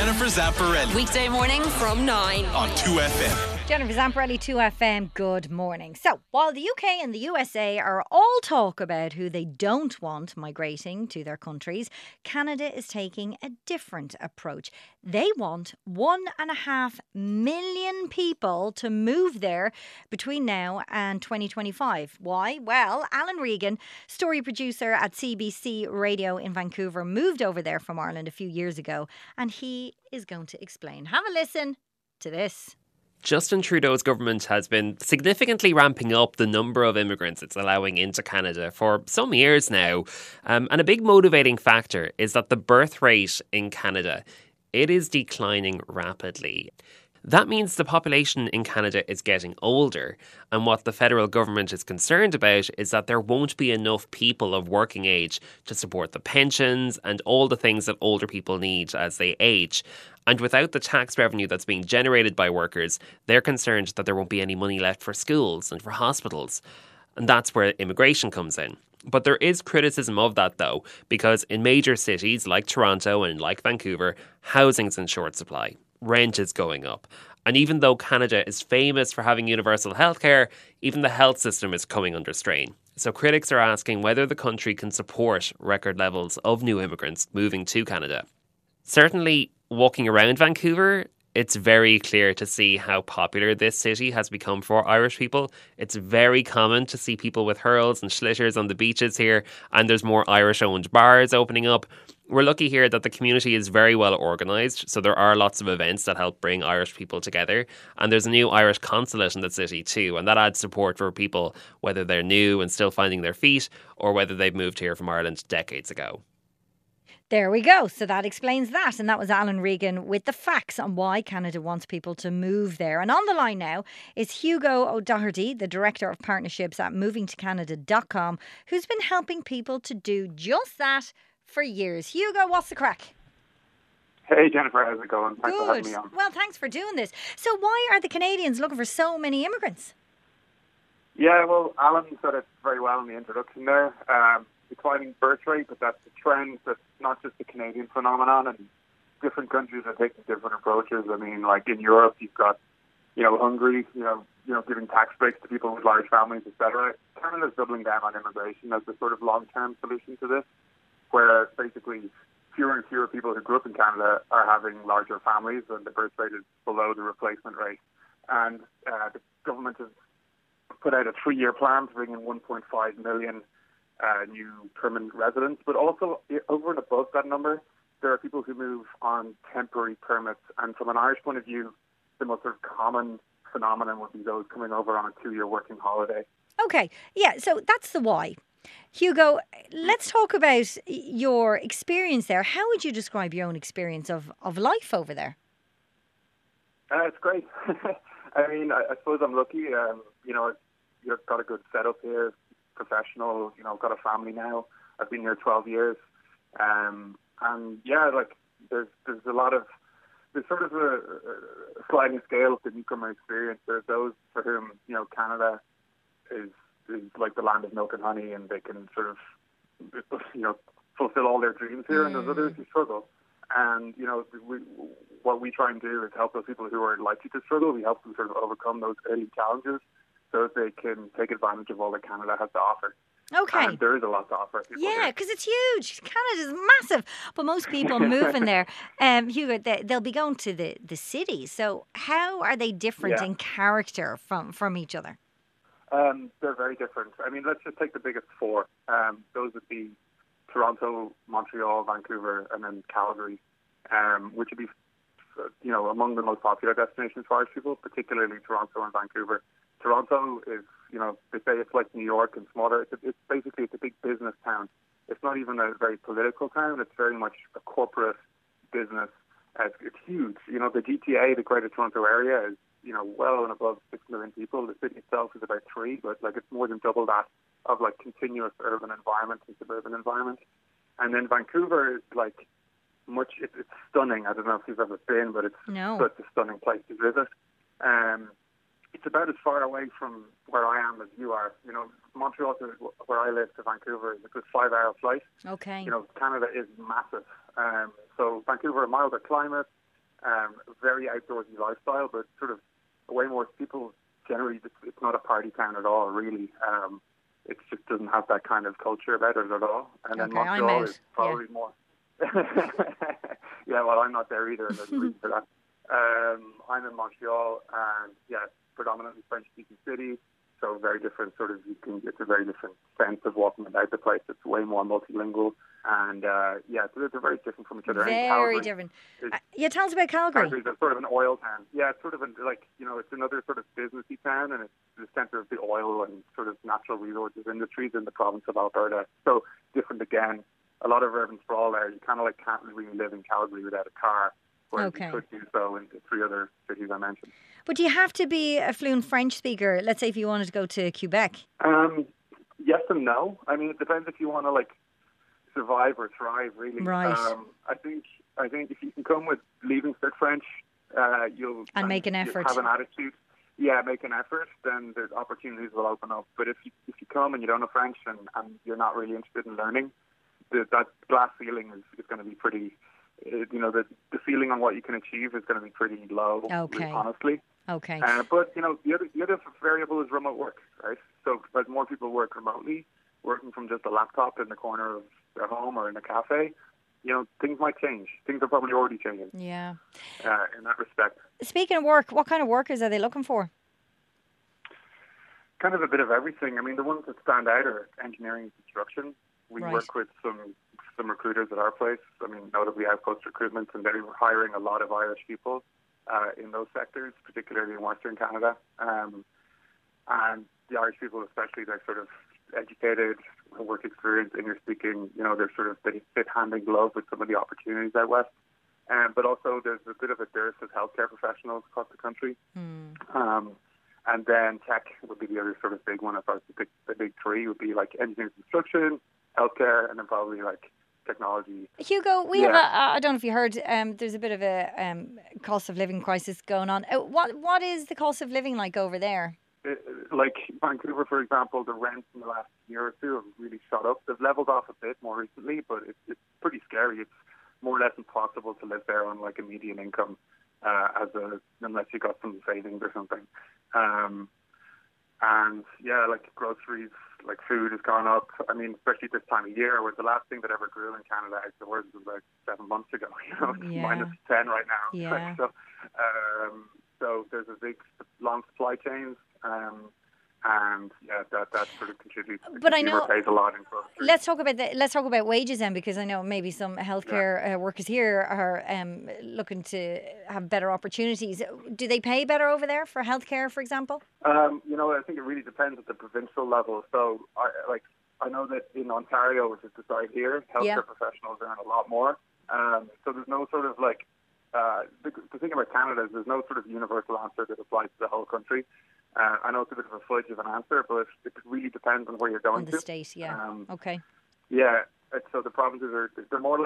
Jennifer Zamparelli. Weekday morning from 9 on 2FM. Jennifer Zamparelli, 2FM, good morning. So, while the UK and the USA are all talk about who they don't want migrating to their countries, Canada is taking a different approach. They want 1.5 million people to move there between now and 2025. Why? Well, Alan Regan, story producer at CBC Radio in Vancouver, moved over there from Ireland a few years ago, and he is going to explain. Have a listen to this. Justin Trudeau's government has been significantly ramping up the number of immigrants it's allowing into Canada for some years now. And a big motivating factor is that the birth rate in Canada, it is declining rapidly. That means the population in Canada is getting older, and what the federal government is concerned about is that there won't be enough people of working age to support the pensions and all the things that older people need as they age. And without the tax revenue that's being generated by workers, they're concerned that there won't be any money left for schools and for hospitals. And that's where immigration comes in. But there is criticism of that, though, because in major cities like Toronto and like Vancouver, housing's in short supply. Rent is going up. And even though Canada is famous for having universal healthcare, even the health system is coming under strain. So critics are asking whether the country can support record levels of new immigrants moving to Canada. Certainly, walking around Vancouver, it's very clear to see how popular this city has become for Irish people. It's very common to see people with hurls and schlitters on the beaches here, and there's more Irish-owned bars opening up. We're lucky here that the community is very well organised, so there are lots of events that help bring Irish people together. And there's a new Irish consulate in the city too, and that adds support for people, whether they're new and still finding their feet, or whether they've moved here from Ireland decades ago. There we go. So that explains that. And that was Alan Regan with the facts on why Canada wants people to move there. And on the line now is Hugo O'Doherty, the Director of Partnerships at movingtocanada.com, who's been helping people to do just that for years. Hugo, what's the crack? Hey Jennifer, how's it going? Thanks Good. for having me on. Well, thanks for doing this. So why are the Canadians looking for so many immigrants? Yeah, well, Alan said it very well in the introduction there. Declining birth rate, but that's a trend that's not just a Canadian phenomenon, and different countries are taking different approaches. I mean, like in Europe, you've got, Hungary, giving tax breaks to people with large families, etc. Canada's doubling down on immigration as the sort of long-term solution to this, where basically fewer and fewer people who grew up in Canada are having larger families, and the birth rate is below the replacement rate. And the government has put out a 3-year plan to bring in 1.5 million new permanent residents, but also over and above that number, there are people who move on temporary permits. And from an Irish point of view, the most sort of common phenomenon would be those coming over on a 2-year working holiday. Okay, yeah, so that's the why. Hugo, let's talk about your experience there. How would you describe your own experience of life over there? It's great. I mean, I suppose I'm lucky. You've got a good setup here. Professional, got a family now. I've been here 12 years, and yeah, like there's a lot of sort of a sliding scale of the newcomer experience. There's those for whom Canada is like the land of milk and honey, and they can sort of fulfill all their dreams here, and there's others who struggle. And what we try and do is help those people who are likely to struggle. We help them sort of overcome those early challenges, so that they can take advantage of all that Canada has to offer. Okay. And there is a lot to offer. Yeah, because it's huge. Canada's massive. But most people moving there, Hugo, they'll be going to the city. So how are they different in character from each other? They're very different. I mean, let's just take the biggest four. Those would be Toronto, Montreal, Vancouver, and then Calgary, which would be among the most popular destinations for Irish people, particularly Toronto and Vancouver. Toronto is, they say it's like New York and smaller. It's basically a big business town. It's not even a very political town. It's very much a corporate business. It's huge. The GTA, the Greater Toronto Area, is, well and above 6 million people. The city itself is about 3, but it's more than double that of continuous urban environment and suburban environment. And then Vancouver is it's stunning. I don't know if you've ever been, but it's such a stunning place to visit. It's about as far away from where I am as you are. Montreal to where I live to Vancouver is a good 5-hour flight. Okay. Canada is massive. So Vancouver, a milder climate, very outdoorsy lifestyle, but sort of way more people generally. It's not a party town at all, really. It just doesn't have that kind of culture about it at all. And then Montreal is probably more. Yeah, well, I'm not there either, and there's a reason for that. I'm in Montreal, and predominantly French-speaking city, so very different sort of. It's a very different sense of walking about the place. It's way more multilingual, and so they're very different from each other. Very different. Tell us about Calgary. Calgary's sort of an oil town. Yeah, it's sort of it's another sort of businessy town, and it's the centre of the oil and sort of natural resources industries in the province of Alberta. So different again. A lot of urban sprawl there. You kind of can't really live in Calgary without a car. Whereas you could do so in the 3 other cities I mentioned. But do you have to be a fluent French speaker, let's say if you wanted to go to Quebec? Yes and no. I mean, it depends if you want to survive or thrive, really. Right. I think if you can come with leaving cert French, you'll make an effort. Have an attitude. Yeah, make an effort, then the opportunities will open up. But if you come and you don't know French and you're not really interested in learning, that glass ceiling is going to be pretty. The ceiling on what you can achieve is going to be pretty low. Okay. Honestly. Okay. But the other variable is remote work, right? So as more people work remotely, working from just a laptop in the corner of their home or in a cafe, things might change. Things are probably already changing. Yeah. In that respect. Speaking of work, what kind of workers are they looking for? Kind of a bit of everything. I mean, the ones that stand out are engineering and construction. We work with some recruiters at our place. I mean, notably Outpost Recruitment, and they're hiring a lot of Irish people in those sectors, particularly in Western Canada. And the Irish people especially, they're sort of educated, work experience, English speaking, they're sort of, they fit hand in glove with some of the opportunities out west. But also there's a bit of a dearth of healthcare professionals across the country. And then tech would be the other sort of big one. If I was to pick the big 3, would be engineering, construction, healthcare, and then probably technology. Hugo, we have I don't know if you heard, there's a bit of a cost of living crisis going on. What is the cost of living like over there? Vancouver, for example, the rents in the last year or 2 have really shot up. They've leveled off a bit more recently, but it's pretty scary. It's more or less impossible to live there on a median income unless you got some savings or something. Groceries, food has gone up. I mean, especially this time of year, where the last thing that ever grew in Canada outdoors was about 7 months ago. It's -10 right now. Yeah. So there's a big long supply chains. That sort of contributes. But I know pays a lot in groceries. Let's talk about wages then, because I know maybe some healthcare workers here are looking to have better opportunities. Do they pay better over there for healthcare, for example? I think it really depends at the provincial level. So I know that in Ontario, which is the side here, healthcare professionals earn a lot more. So there's no sort of the thing about Canada is there's no sort of universal answer that applies to the whole country. I know it's a bit of a fudge of an answer, but it really depends on where you're going to. The state, yeah. Okay. Yeah, so the provinces they're more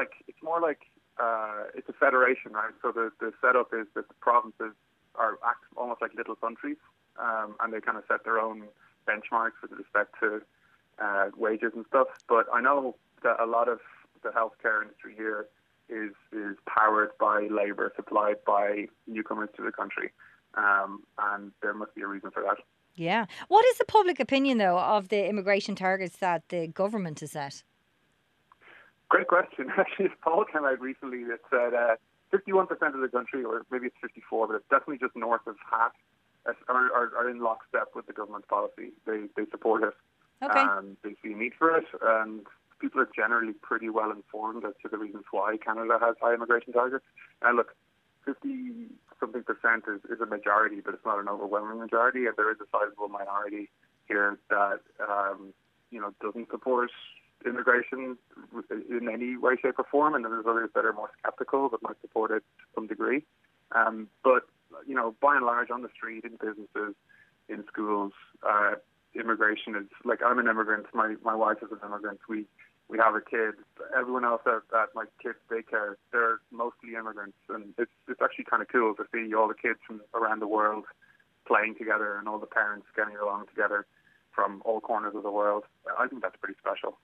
it's a federation, right? So the setup is that the provinces act almost like little countries, and they kind of set their own benchmarks with respect to wages and stuff. But I know that a lot of the healthcare industry here is powered by labour supplied by newcomers to the country. And there must be a reason for that. Yeah. What is the public opinion, though, of the immigration targets that the government has set? Great question. Actually, a poll came out recently that said 51% of the country, or maybe it's 54, but it's definitely just north of half, are in lockstep with the government's policy. They support it. Okay. They see a need for it, and people are generally pretty well informed as to the reasons why Canada has high immigration targets. And look, 50-something% is a majority, but it's not an overwhelming majority, and there is a sizable minority here that doesn't support immigration in any way, shape, or form, and then there's others that are more skeptical that might support it to some degree. But by and large, on the street, in businesses, in schools, immigration is I'm an immigrant. My wife is an immigrant. We have a kid. Everyone else at my kids' daycare, they're mostly immigrants, and it's actually kind of cool to see all the kids from around the world playing together and all the parents getting along together from all corners of the world. I think that's pretty special.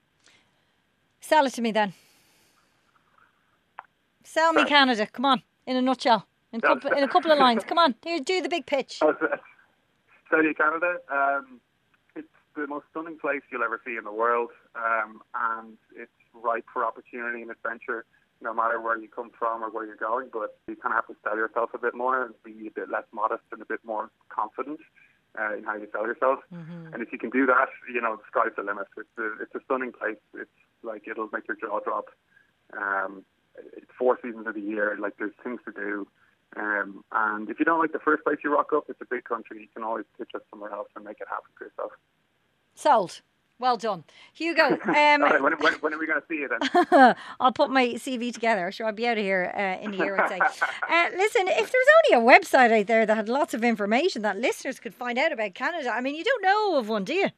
Sell it to me then. Sell me Canada. Come on, in a nutshell. In a couple of lines. Come on, here, do the big pitch. Saudi Canada. It's the most stunning place you'll ever see in the world, and it's ripe for opportunity and adventure, no matter where you come from or where you're going. But you kind of have to sell yourself a bit more and be a bit less modest and a bit more confident in how you sell yourself. Mm-hmm. And if you can do that, the sky's the limit. It's a stunning place. It's like, it'll make your jaw drop. It's 4 seasons of the year. Like, there's things to do. And if you don't like the first place you rock up, it's a big country. You can always pitch us somewhere else and make it happen for yourself. Sold. Well done. Hugo. All right, when are we going to see you then? I'll put my CV together. Sure, I'll be out of here in a year, I'd say. Listen, if there's only a website out there that had lots of information that listeners could find out about Canada, I mean, you don't know of one, do you?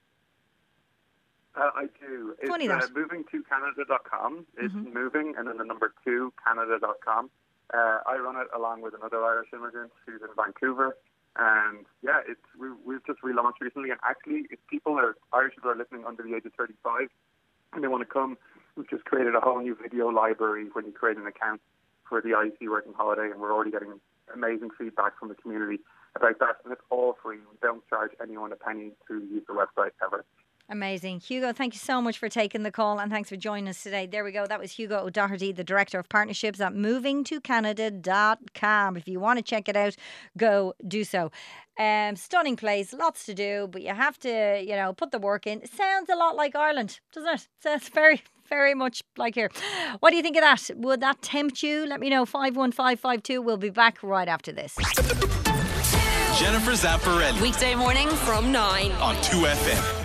I do. It's moving2canada.com. It's moving and then the number 2 Canada.com. I run it along with another Irish immigrant who's in Vancouver. And yeah, we've just relaunched recently. And actually, if Irish people are listening under the age of 35 and they want to come, we've just created a whole new video library when you create an account for the IEC Working Holiday. And we're already getting amazing feedback from the community about that. And it's all free. We don't charge anyone a penny to use the website ever. Amazing. Hugo, thank you so much for taking the call and thanks for joining us today. There we go. That was Hugo O'Doherty, the Director of Partnerships at movingtocanada.com. If you want to check it out, go do so. Stunning place, lots to do, but you have to, put the work in. It sounds a lot like Ireland, doesn't it? It's very, very much like here. What do you think of that? Would that tempt you? Let me know. 51552. We'll be back right after this. Jennifer Zamparelli. Weekday morning from 9 on 2FM.